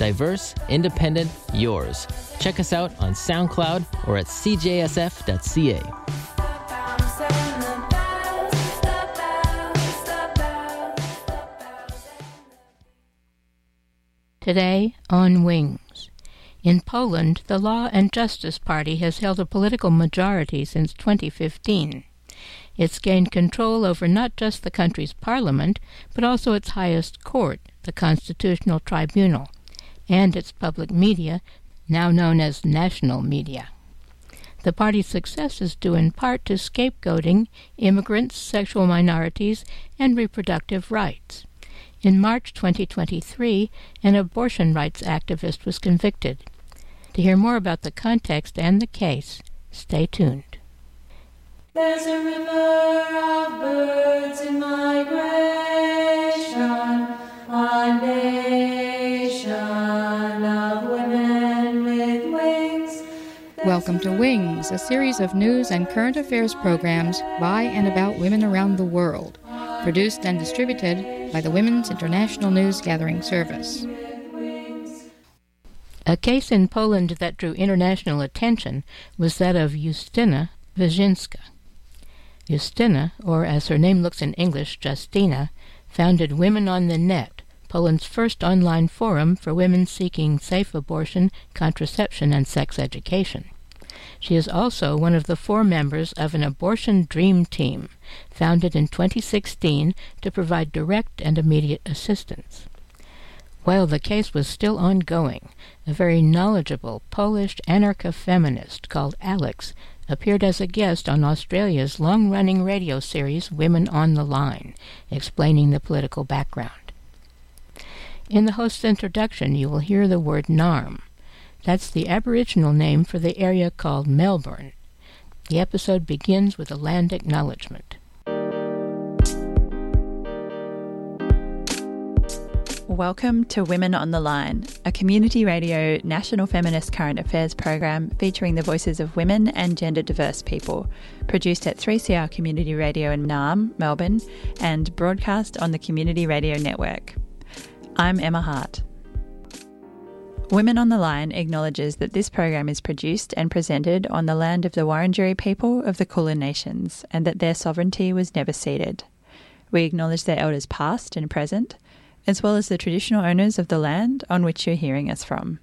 Diverse, independent, yours. Check us out on SoundCloud or at cjsf.ca. Today on Wings. In Poland, the Law and Justice Party has held a political majority since 2015. It's gained control over not just the country's parliament, but also its highest court, the Constitutional Tribunal, and its public media, now known as national media. The party's success is due in part to scapegoating immigrants, sexual minorities, and reproductive rights. In March 2023, an abortion rights activist was convicted. To hear more about the context and the case, stay tuned. There's a river of birds in migration, a nation of women with wings. Welcome to Wings, a series of news and current affairs programs by and about women around the world, produced and distributed by the Women's International News Gathering Service. A case in Poland that drew international attention was that of Justyna Wyszyńska. Justyna, or as her name looks in English, Justina, founded Women on the Net, Poland's first online forum for women seeking safe abortion, contraception, and sex education. She is also one of the 4 members of an abortion dream team, founded in 2016 to provide direct and immediate assistance. While the case was still ongoing, a very knowledgeable Polish anarcha-feminist called Alex appeared as a guest on Australia's long-running radio series Women on the Line, explaining the political background. In the host's introduction, you will hear the word Narm. That's the Aboriginal name for the area called Melbourne. The episode begins with a land acknowledgement. Welcome to Women on the Line, a community radio national feminist current affairs program featuring the voices of women and gender diverse people, produced at 3CR Community Radio in Narm, Melbourne, and broadcast on the Community Radio Network. I'm Emma Hart. Women on the Line acknowledges that this program is produced and presented on the land of the Wurundjeri people of the Kulin Nations and that their sovereignty was never ceded. We acknowledge their elders past and present, as well as the traditional owners of the land on which you're hearing us from.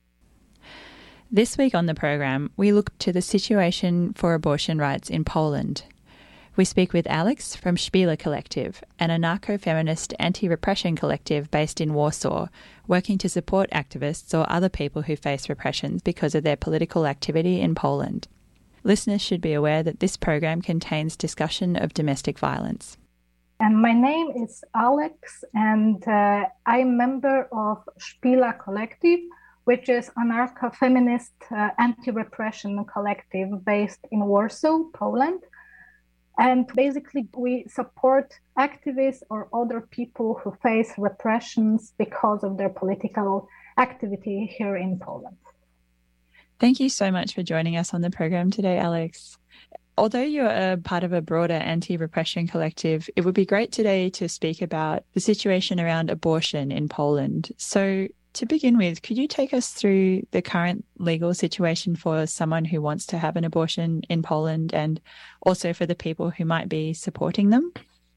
This week on the program, we look to the situation for abortion rights in Poland. We speak with Alex from Szpila Collective, an anarcho-feminist anti-repression collective based in Warsaw, working to support activists or other people who face repression because of their political activity in Poland. Listeners should be aware that this program contains discussion of domestic violence. And my name is Alex, and I'm a member of Szpila Collective, which is anarcho-feminist anti-repression collective based in Warsaw, Poland. And basically, we support activists or other people who face repressions because of their political activity here in Poland. Thank you so much for joining us on the program today, Alex. Although you're a part of a broader anti-repression collective, it would be great today to speak about the situation around abortion in Poland. So to begin with, could you take us through the current legal situation for someone who wants to have an abortion in Poland and also for the people who might be supporting them?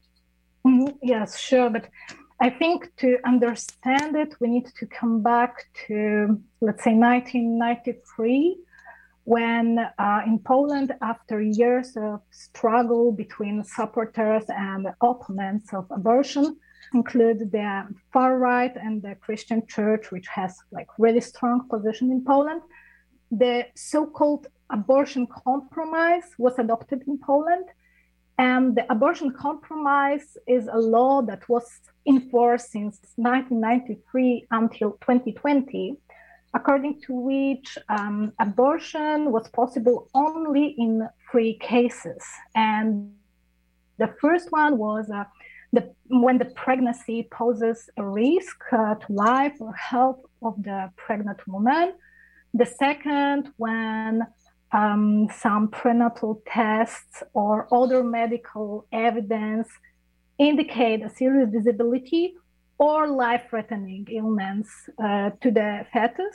Yes, sure. But I think to understand it, we need to come back to, let's say, 1993, when in Poland, after years of struggle between supporters and opponents of abortion, include the far right and the Christian church, which has like really strong position in Poland, the so-called abortion compromise was adopted in Poland. And the abortion compromise is a law that was in force since 1993 until 2020, according to which abortion was possible only in 3 cases. And the first one was when the pregnancy poses a risk to life or health of the pregnant woman. The second, when some prenatal tests or other medical evidence indicate a serious disability or life-threatening illness to the fetus.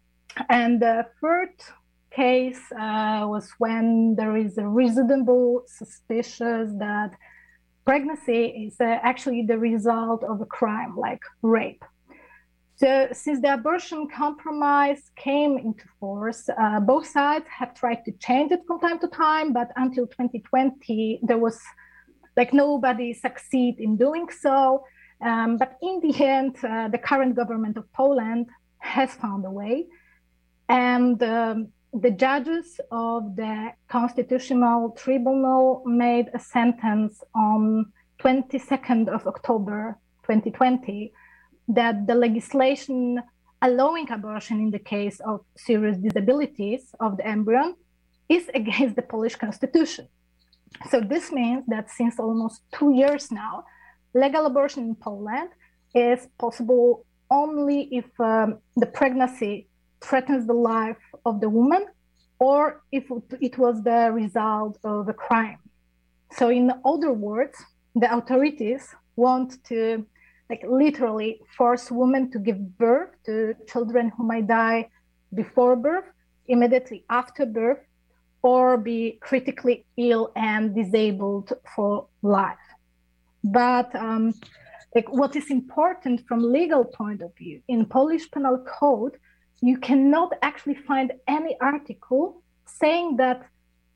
And the third case was when there is a reasonable suspicion that pregnancy is actually the result of a crime like rape. So since the abortion compromise came into force, both sides have tried to change it from time to time, but until 2020, there was nobody succeed in doing so. But in the end, the current government of Poland has found a way. And the judges of the Constitutional Tribunal made a sentence on 22nd of October 2020 that the legislation allowing abortion in the case of serious disabilities of the embryo is against the Polish constitution. So this means that since almost 2 years now, legal abortion in Poland is possible only if the pregnancy threatens the life of the woman or if it was the result of a crime. So in other words, the authorities want to literally force women to give birth to children who might die before birth, immediately after birth, or be critically ill and disabled for life. But what is important from legal point of view, in Polish Penal Code, you cannot actually find any article saying that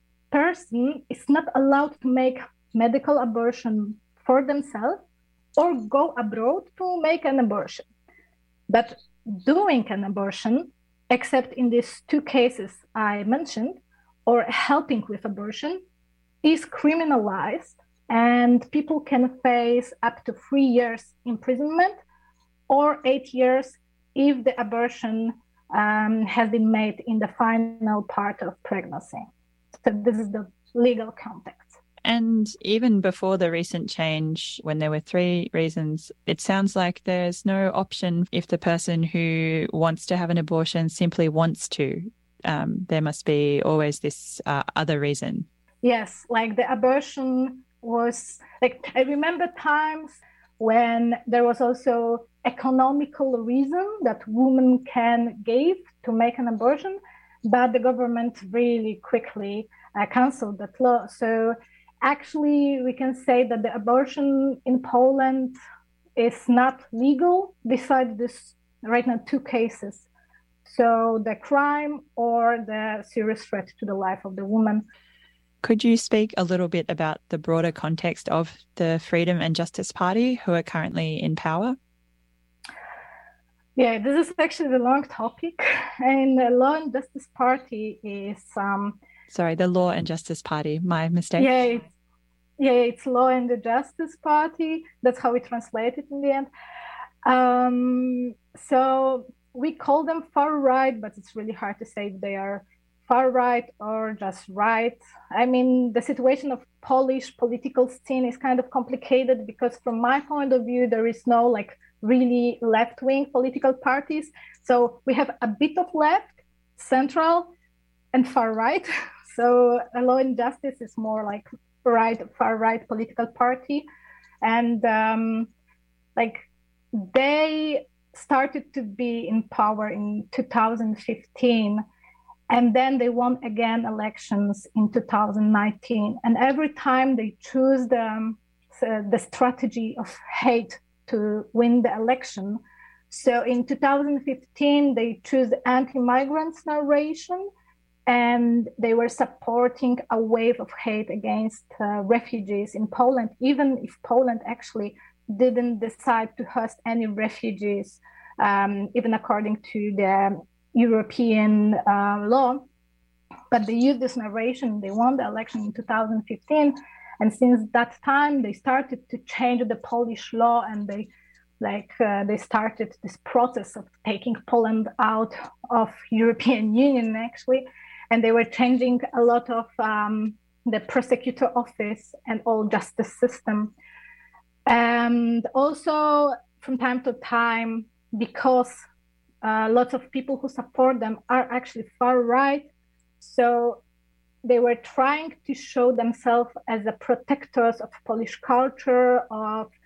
person is not allowed to make medical abortion for themselves or go abroad to make an abortion. But doing an abortion, except in these two cases I mentioned, or helping with abortion, is criminalized, and people can face up to 3 years imprisonment or 8 years if the abortion has been made in the final part of pregnancy. So this is the legal context. And even before the recent change, when there were 3 reasons, it sounds like there's no option if the person who wants to have an abortion simply wants to. There must be always this other reason. Yes, the abortion was, I remember times when there was also economical reason that women can give to make an abortion, but the government really quickly canceled that law. So actually, we can say that the abortion in Poland is not legal besides this right now 2 cases. So the crime or the serious threat to the life of the woman. Could you speak a little bit about the broader context of the Freedom and Justice Party, who are currently in power? Yeah, this is actually a long topic. And the Law and Justice Party is... Sorry, the Law and Justice Party, my mistake. It's Law and the Justice Party. That's how we translate it in the end. So we call them far right, but it's really hard to say if they are far right or just right. I mean, the situation of Polish political scene is kind of complicated because from my point of view, there is no really left-wing political parties. So we have a bit of left, central, and far right. So Law and Justice is more far right political party. And they started to be in power in 2015. And then they won again elections in 2019. And every time they choose the strategy of hate to win the election. So in 2015, they chose anti-migrants narration, and they were supporting a wave of hate against refugees in Poland, even if Poland actually didn't decide to host any refugees, even according to the European law. But they used this narration. They won the election in 2015. And since that time, they started to change the Polish law, and they started this process of taking Poland out of European Union, actually. And they were changing a lot of the prosecutor office and all justice system. And also from time to time, because lots of people who support them are actually far right, so they were trying to show themselves as the protectors of Polish culture, of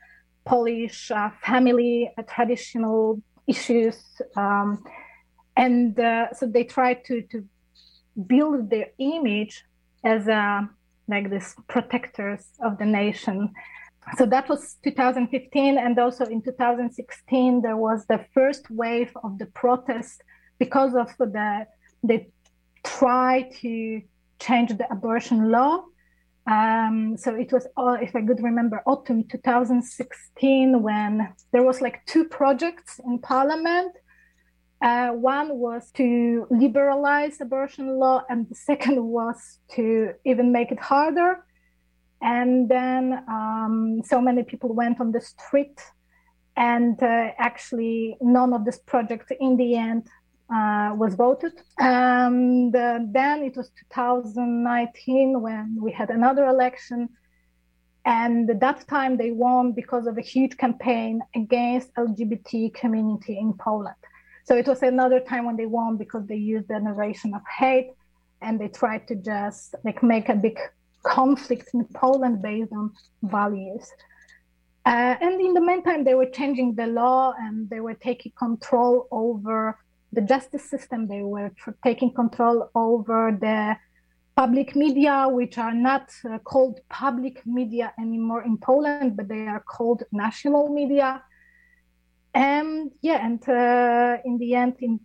Polish family traditional issues. So they tried to build their image as like this protectors of the nation. So that was 2015, and also in 2016 there was the first wave of the protest because of they tried to change the abortion law. So it was, if I could remember, autumn 2016 when there was like two projects in parliament. One was to liberalize abortion law, and the second was to even make it harder. And then so many people went on the street, and actually none of these projects in the end was voted. And then it was 2019 when we had another election. And at that time they won because of a huge campaign against LGBT community in Poland. So it was another time when they won because they used the narration of hate, and they tried to just like make a big conflict in Poland based on values. And in the meantime, they were changing the law, and they were taking control over the justice system. They were taking control over the public media, which are not called public media anymore in Poland, but they are called national media. And in the end, in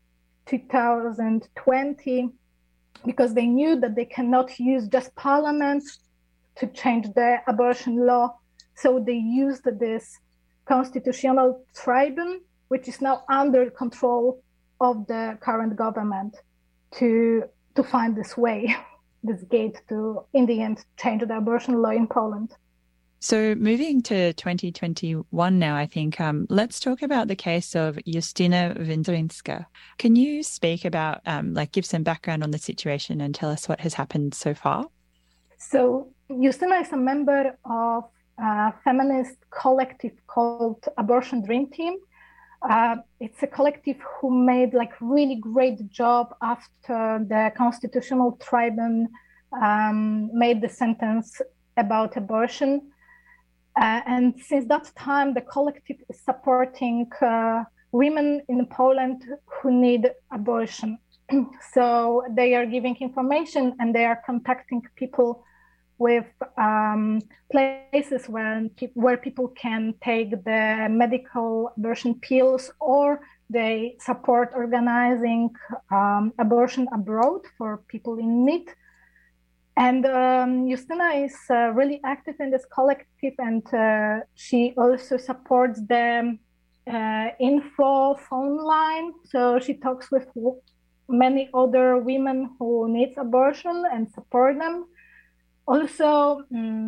2020, because they knew that they cannot use just parliament to change the abortion law, so they used this constitutional tribunal, which is now under control of the current government, to find this way, this gate to, in the end, change the abortion law in Poland. So moving to 2021 now, I think, let's talk about the case of Justyna Wędrzyńska. Can you speak about, give some background on the situation and tell us what has happened so far? So Justyna is a member of a feminist collective called Abortion Dream Team. It's a collective who made like really great job after the Constitutional Tribunal made the sentence about abortion. And since that time, the collective is supporting women in Poland who need abortion. So they are giving information, and they are contacting people with places where people can take the medical abortion pills, or they support organizing abortion abroad for people in need. And Justyna is really active in this collective, and she also supports the info phone line. So she talks with many other women who need abortion and support them. Also,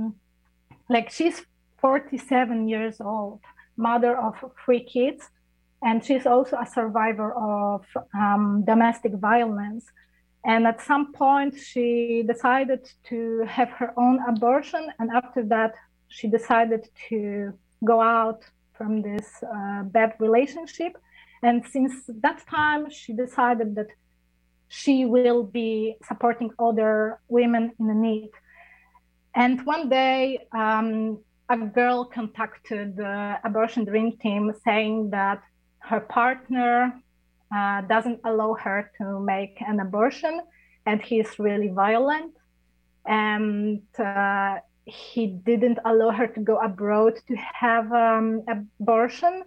she's 47 years old, mother of 3 kids, and she's also a survivor of domestic violence. And at some point, she decided to have her own abortion. And after that, she decided to go out from this bad relationship. And since that time, she decided that she will be supporting other women in need. And one day, a girl contacted the Abortion Dream Team saying that her partner doesn't allow her to make an abortion, and he's really violent, and he didn't allow her to go abroad to have abortion.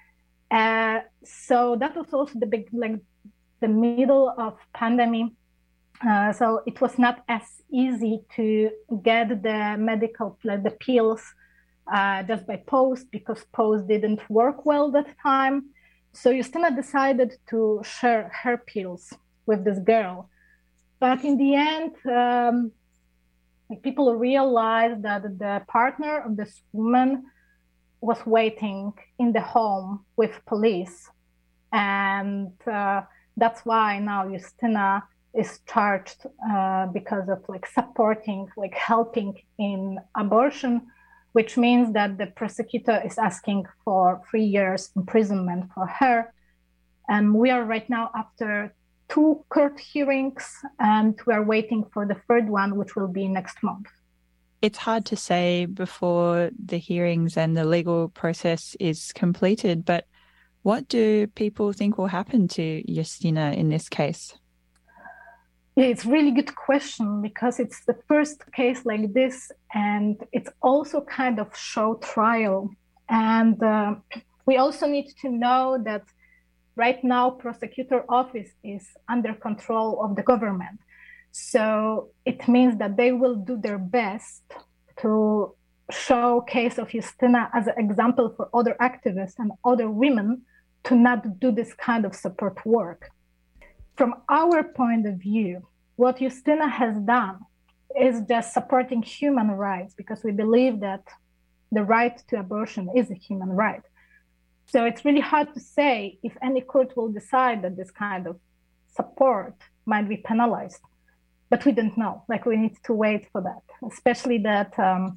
So that was also the middle of pandemic. So it was not as easy to get the medical, the pills just by post, because post didn't work well that time. So Justyna decided to share her pills with this girl. But in the end, people realized that the partner of this woman was waiting in the home with police. And that's why now Justyna is charged because of supporting, helping in abortion, which means that the prosecutor is asking for 3 years imprisonment for her. And we are right now after 2 court hearings, and we are waiting for the third one, which will be next month. it's hard to say before the hearings and the legal process is completed, but what do people think will happen to Justina in this case? Yeah, it's a really good question because it's the first case like this, and it's also kind of show trial. And we also need to know that right now, prosecutor office is under control of the government. So it means that they will do their best to show case of Justina as an example for other activists and other women to not do this kind of support work. From our point of view, what Justina has done is just supporting human rights because we believe that the right to abortion is a human right. So it's really hard to say if any court will decide that this kind of support might be penalized. But we don't know. Like, we need to wait for that, especially that,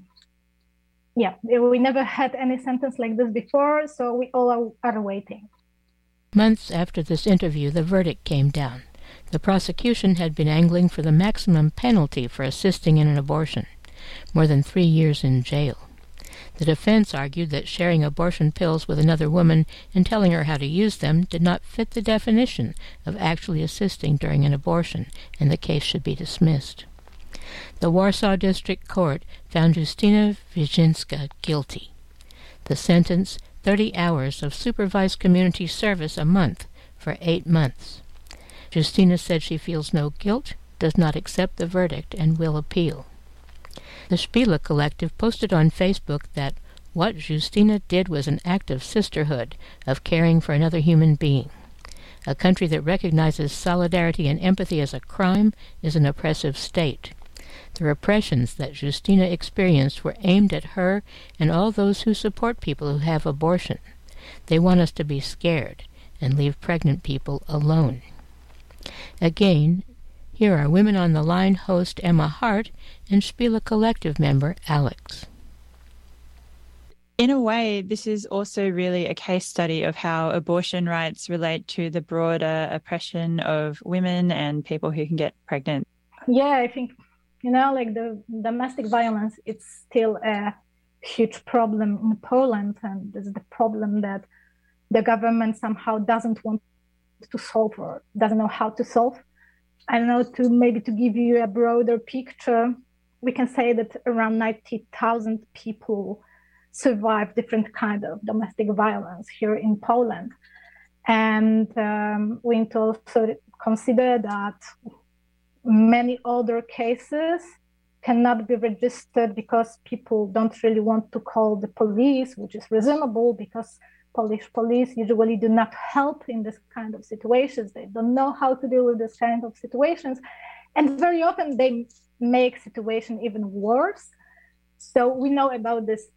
we never had any sentence like this before, so we all are waiting. Months after this interview, the verdict came down. The prosecution had been angling for the maximum penalty for assisting in an abortion, more than 3 years in jail. The defense argued that sharing abortion pills with another woman and telling her how to use them did not fit the definition of actually assisting during an abortion, and the case should be dismissed. The Warsaw District Court found Justina Wyszyńska guilty. The sentence, 30 hours of supervised community service a month for 8 months. Justina said she feels no guilt, does not accept the verdict, and will appeal. The Spiele Collective posted on Facebook that what Justina did was an act of sisterhood, of caring for another human being. A country that recognizes solidarity and empathy as a crime is an oppressive state. The repressions that Justina experienced were aimed at her and all those who support people who have abortion. They want us to be scared and leave pregnant people alone. Again, here are Women on the Line host Emma Hart and Spiele Collective member Alex. In a way, this is also really a case study of how abortion rights relate to the broader oppression of women and people who can get pregnant. Yeah, I think, like the domestic violence, it's still a huge problem in Poland, and this is the problem that the government somehow doesn't want to solve or doesn't know how to solve. I don't know, to give you a broader picture, we can say that around 90,000 people survive different kind of domestic violence here in Poland. And we need to also consider that many other cases cannot be registered because people don't really want to call the police, which is reasonable because Polish police usually do not help in this kind of situations. They don't know how to deal with this kind of situations. And very often they make situation even worse. So we know about this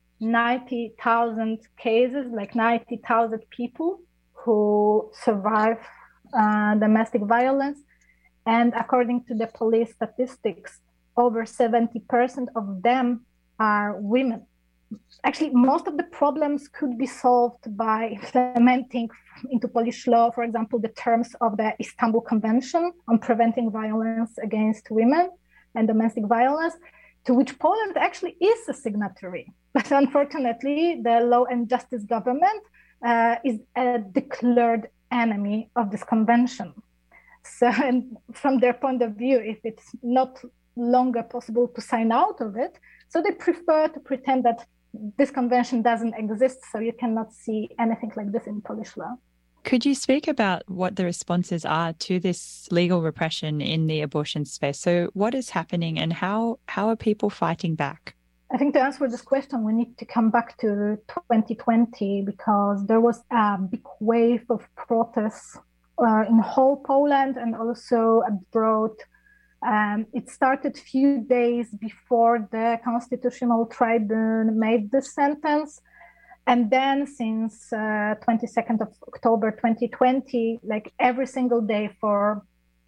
90,000 cases, like 90,000 people who survive domestic violence. And according to the police statistics, over 70% of them are women. Actually, most of the problems could be solved by implementing into Polish law, for example, the terms of the Istanbul Convention on Preventing Violence Against Women and Domestic Violence, to which Poland actually is a signatory. But unfortunately, the Law and Justice government is a declared enemy of this convention. So, and from their point of view, if it's not longer possible to sign out of it, so they prefer to pretend that this convention doesn't exist, so you cannot see anything like this in Polish law. Could you speak about what the responses are to this legal repression in the abortion space? So what is happening and how are people fighting back? I think to answer this question, we need to come back to 2020 because there was a big wave of protests in whole Poland and also abroad. It started a few days before the Constitutional Tribunal made the sentence. And then since 22nd of October 2020, like every single day for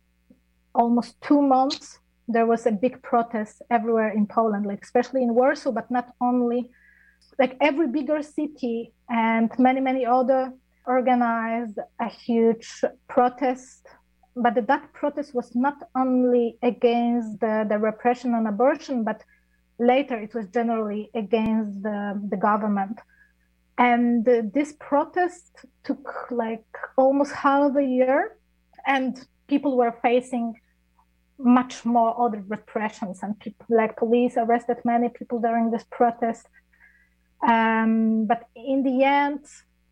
almost 2 months, there was a big protest everywhere in Poland, like especially in Warsaw, but not only. Like every bigger city and many, many other organized a huge protest. But that protest was not only against the repression on abortion, but later it was generally against the government. And this protest took like almost half a year, and people were facing much more other repressions, and people, like police arrested many people during this protest. But in the end,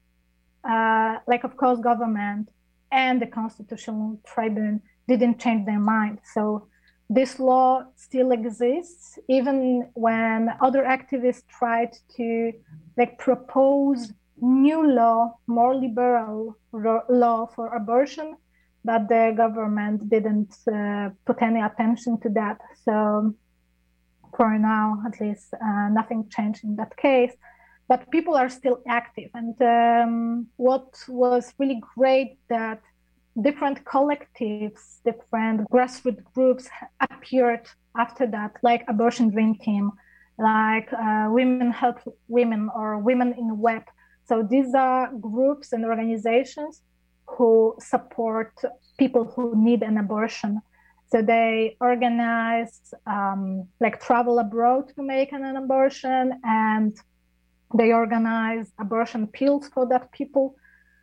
like of course, government and the Constitutional Tribune didn't change their mind. So this law still exists, even when other activists tried to like propose new law, more liberal law for abortion, but the government didn't put any attention to that. So for now, at least, nothing changed in that case. But people are still active. And what was really great that different collectives, different grassroots groups appeared after that, like Abortion Dream Team, like Women Help Women or Women in Web. So these are groups and organizations who support people who need an abortion. So they organize like travel abroad to make an abortion, and they organize abortion pills for that people.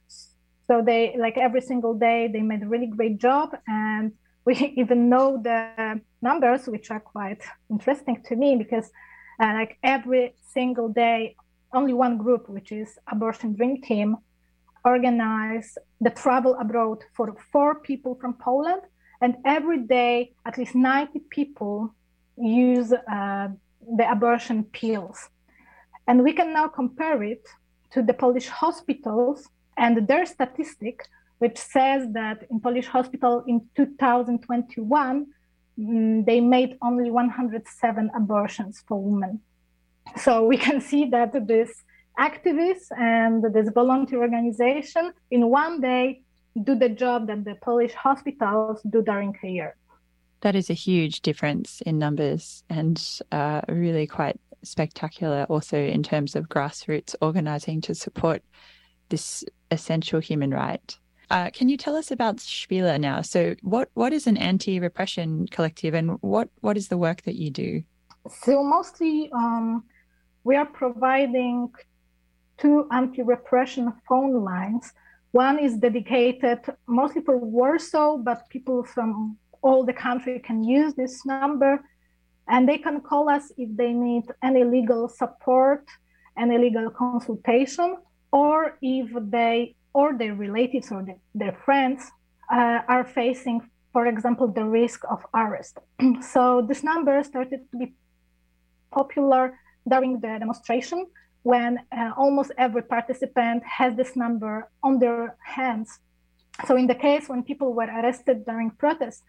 So they, like every single day, they made a really great job. And we even know the numbers, which are quite interesting to me, because like every single day, only one group, which is Abortion Dream Team, organize the travel abroad for 4 people from Poland. And every day, at least 90 people use the abortion pills. And we can now compare it to the Polish hospitals and their statistic, which says that in Polish hospital in 2021, they made only 107 abortions for women. So we can see that this activists and this volunteer organization in one day do the job that the Polish hospitals do during a year. That is a huge difference in numbers, and really quite spectacular also in terms of grassroots organizing to support this essential human right. Can you tell us about Szpila now? So what is an anti-repression collective, and what is the work that you do? So mostly we are providing 2 anti-repression phone lines. One is dedicated mostly for Warsaw, but people from all the country can use this number, and they can call us if they need any legal support, any legal consultation, or if they or their relatives or their friends are facing, for example, the risk of arrest. So this number started to be popular during the demonstration, when almost every participant has this number on their hands. So in the case when people were arrested during protests,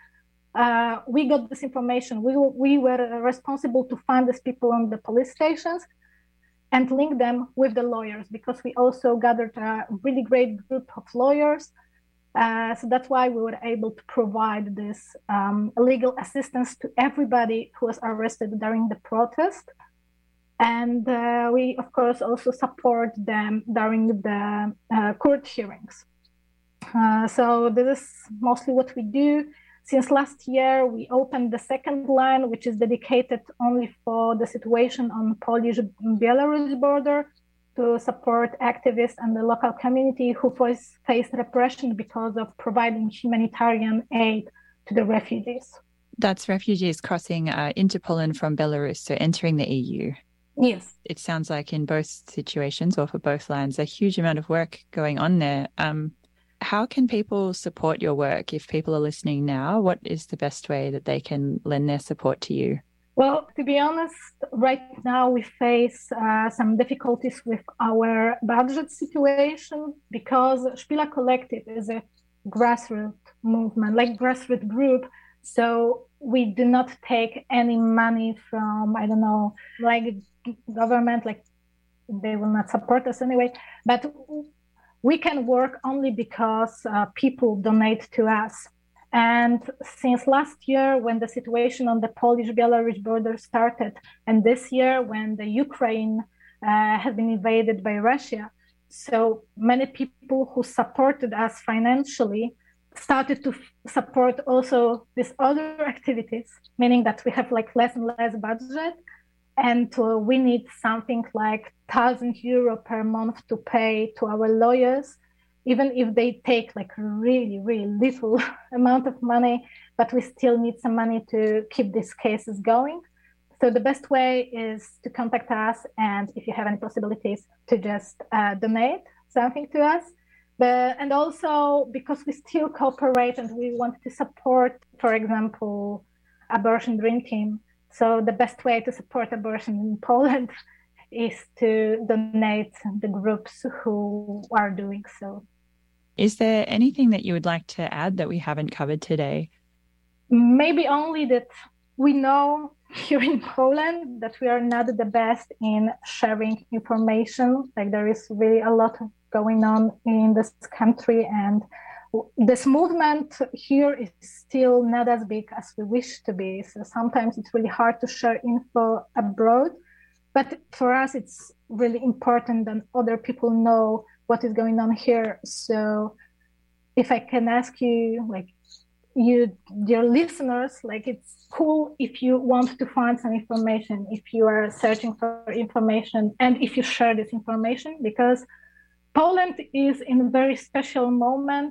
we got this information. We were responsible to find these people on the police stations and link them with the lawyers, because we also gathered a really great group of lawyers. So that's why we were able to provide this legal assistance to everybody who was arrested during the protest. And we, of course, also support them during the court hearings. So this is mostly what we do. Since last year, we opened the second line, which is dedicated only for the situation on Polish-Belarus border, to support activists and the local community who face repression because of providing humanitarian aid to the refugees. That's refugees crossing into Poland from Belarus, so entering the EU. Yes. It sounds like in both situations, or for both lines, a huge amount of work going on there. How can people support your work? If people are listening now, what is the best way that they can lend their support to you? Well, to be honest, right now we face some difficulties with our budget situation, because Szpila Collective is a grassroots movement, like grassroots group. So we do not take any money from, I don't know, like government, like they will not support us anyway. But we can work only because people donate to us. And since last year, when the situation on the Polish-Belarus border started, and this year when the Ukraine has been invaded by Russia, so many people who supported us financially started to support also these other activities, meaning that we have like less and less budget. And we need something like €1,000 per month to pay to our lawyers, even if they take like really, really little amount of money, but we still need some money to keep these cases going. So the best way is to contact us, and if you have any possibilities, to just donate something to us. And also because we still cooperate and we want to support, for example, Abortion Dream Team. So the best way to support abortion in Poland is to donate the groups who are doing so. Is there anything that you would like to add that we haven't covered today? Maybe only that we know here in Poland that we are not the best in sharing information. Like there is really a lot going on in this country, and this movement here is still not as big as we wish to be. So sometimes it's really hard to share info abroad, but for us it's really important that other people know what is going on here. So if I can ask you, like you, dear listeners, like it's cool if you want to find some information, if you are searching for information, and if you share this information, because Poland is in a very special moment.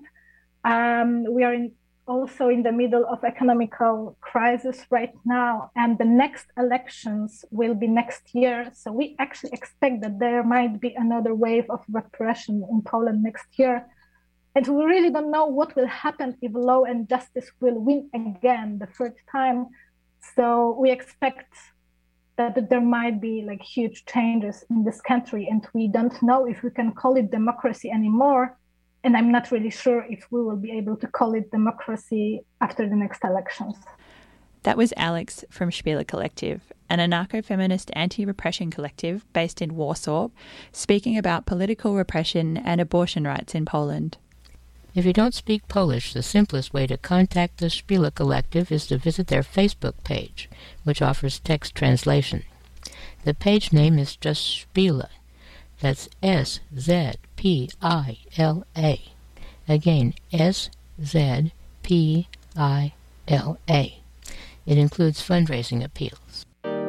We are also in the middle of economical crisis right now, and the next elections will be next year. So we actually expect that there might be another wave of repression in Poland next year. And we really don't know what will happen if law and justice will win again the third time. So we expect that there might be like huge changes in this country, and we don't know if we can call it democracy anymore. And I'm not really sure if we will be able to call it democracy after the next elections. That was Alex from Spieler Collective, an anarcho-feminist anti-repression collective based in Warsaw, speaking about political repression and abortion rights in Poland. If you don't speak Polish, the simplest way to contact the Spieler Collective is to visit their Facebook page, which offers text translation. The page name is just Spieler. That's S-Z-P-I-L-A. Again, S-Z-P-I-L-A. It includes fundraising appeals.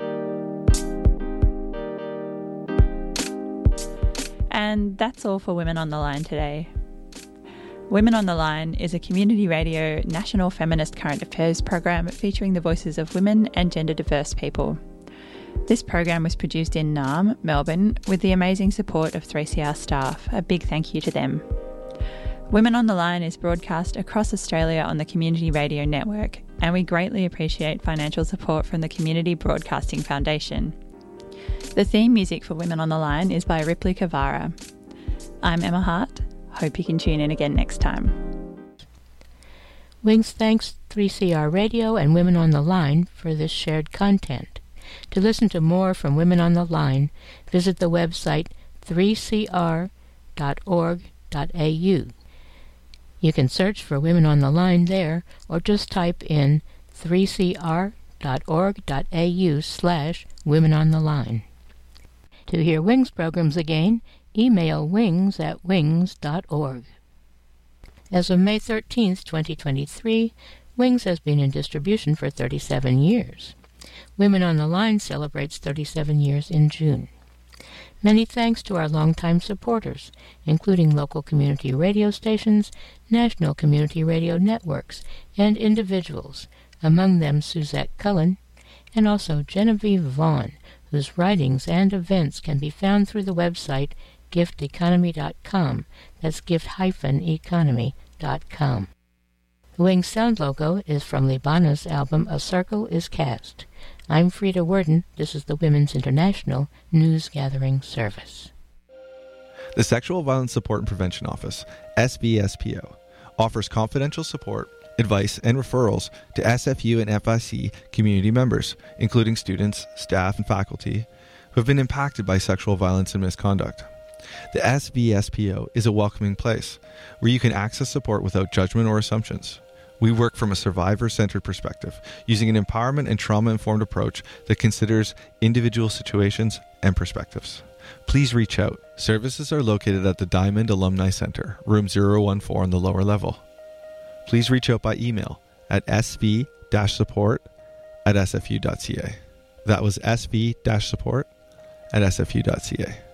And that's all for Women on the Line today. Women on the Line is a community radio national feminist current affairs program featuring the voices of women and gender diverse people. This program was produced in Naarm, Melbourne, with the amazing support of 3CR staff. A big thank you to them. Women on the Line is broadcast across Australia on the Community Radio Network, and we greatly appreciate financial support from the Community Broadcasting Foundation. The theme music for Women on the Line is by Ripley Kavara. I'm Emma Hart. Hope you can tune in again next time. Wings thanks 3CR Radio and Women on the Line for this shared content. To listen to more from Women on the Line, visit the website 3cr.org.au. You can search for Women on the Line there, or just type in 3cr.org.au/Women on the Line. To hear Wings programs again, email wings@wings.org. As of May 13th, 2023, Wings has been in distribution for 37 years. Women on the Line celebrates 37 years in June. Many thanks to our longtime supporters, including local community radio stations, national community radio networks, and individuals, among them Suzette Cullen, and also Genevieve Vaughn, whose writings and events can be found through the website gifteconomy.com. That's gift-economy.com. The Wings sound logo is from Libana's album A Circle is Cast. I'm Frida Worden. This is the Women's International News Gathering Service. The Sexual Violence Support and Prevention Office, SVSPO, offers confidential support, advice, and referrals to SFU and FIC community members, including students, staff, and faculty who have been impacted by sexual violence and misconduct. The SVSPO is a welcoming place where you can access support without judgment or assumptions. We work from a survivor-centered perspective, using an empowerment and trauma-informed approach that considers individual situations and perspectives. Please reach out. Services are located at the Diamond Alumni Center, room 014 on the lower level. Please reach out by email at sv-support@sfu.ca. That was sv-support at sfu.ca.